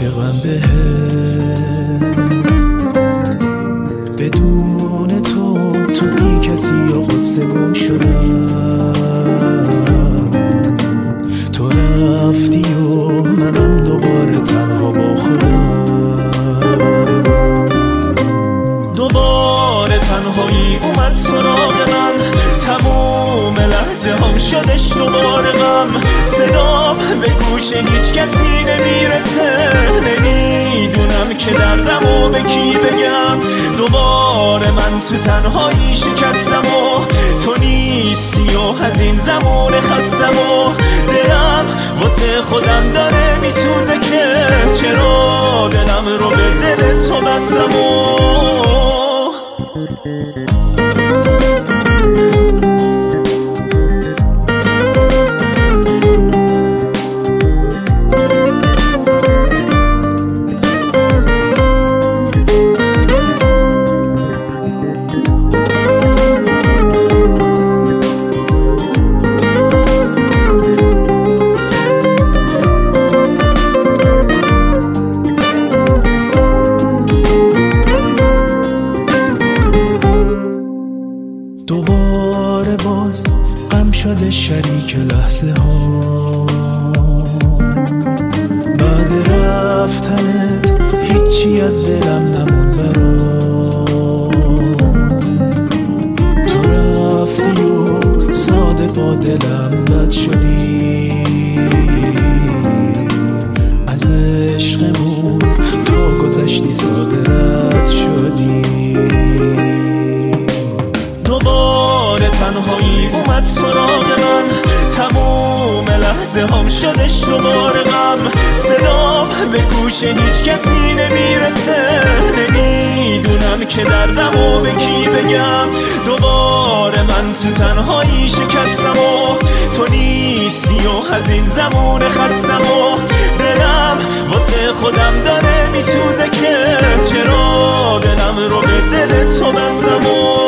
عاشقم بهت، بدون تو بی کسی یا قصه گم شدم. تو رفتی و منم دوباره تنها با خودم. دوباره تنهایی اومد سراغ من، تموم لحظه هم شدش دوباره غم. صدام به گوش هیچ کسی نمیرسه، نمیدونم که دردمو به کی بگم. دوباره من تو تنهایی شکستم و تو نیستی و از این زمان خستم و دلم واسه خودم داره میسوزه که چرا دلم رو به دل تو بستم و دوباره باز غم شده شریک لحظه ها. بعد رفتنت هیچی از دلم نمون برا. تو رفتی و ساده با دلم بد شدی، از عشقمون تو گذشتی ساده رد شدی. دوباره تنهایی اومد سراغ من، تموم لحظه هم شدش دوباره غم. صدام به گوش هیچ کسی نمیرسه، نمیدونم که دردمو به کی بگم. دوباره من تو تنهایی شکستم و تو نیستی و از این زمان خستم و دلم واسه خودم داره میسوزه که چرا دلم رو به دل تو بستم و